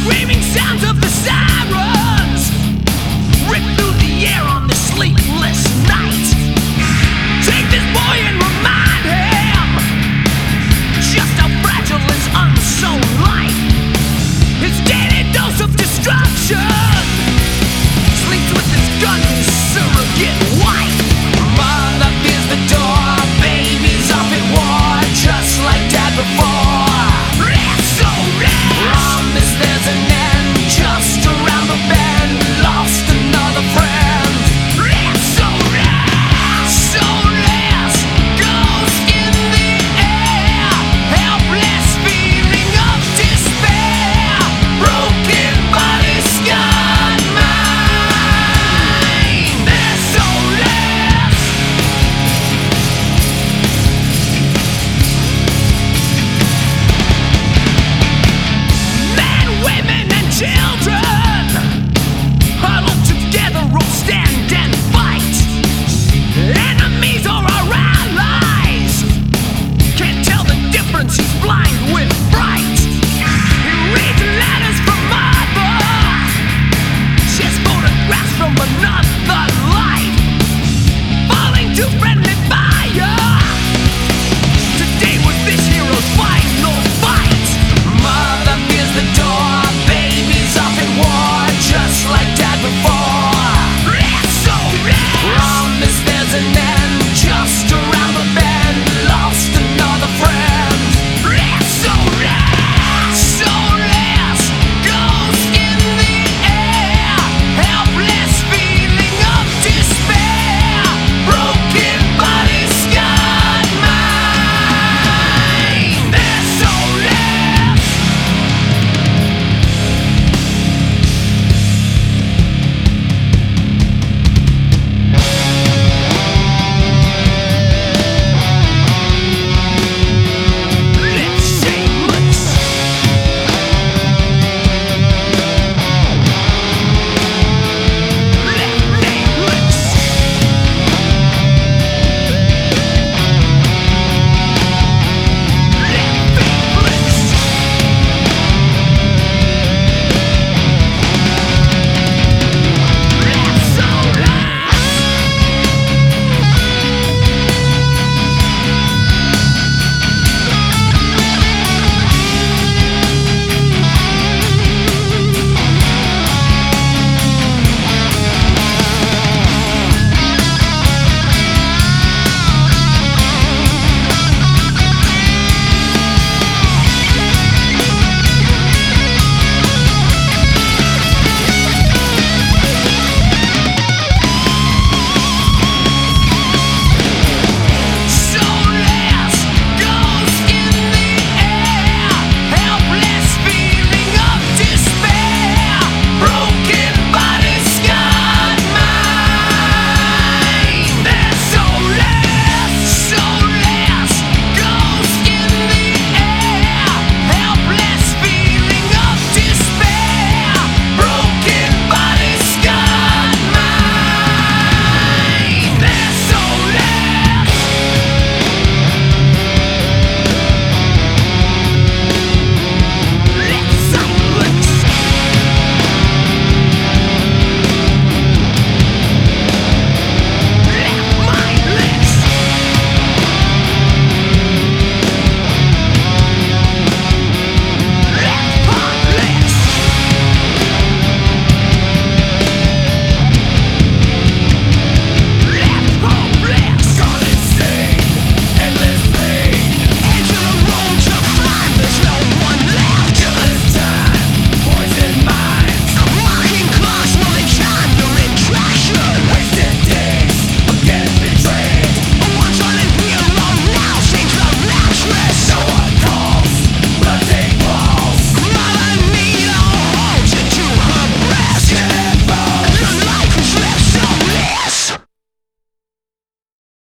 Screaming sounds of the sirens rip through the air on this sleepless night. Take this boy and remind him just how fragile his unsown life. His daily dose of destruction sleeps with his gun, his surrogate wife. Mother fears the door, baby's off at war, just like dad before. Promise there's an end just around the bend. Lost another friend. Soulless, ghost in the air. Helpless feeling of despair. Broken body, scarred mind. They're soulless. Men, women, and children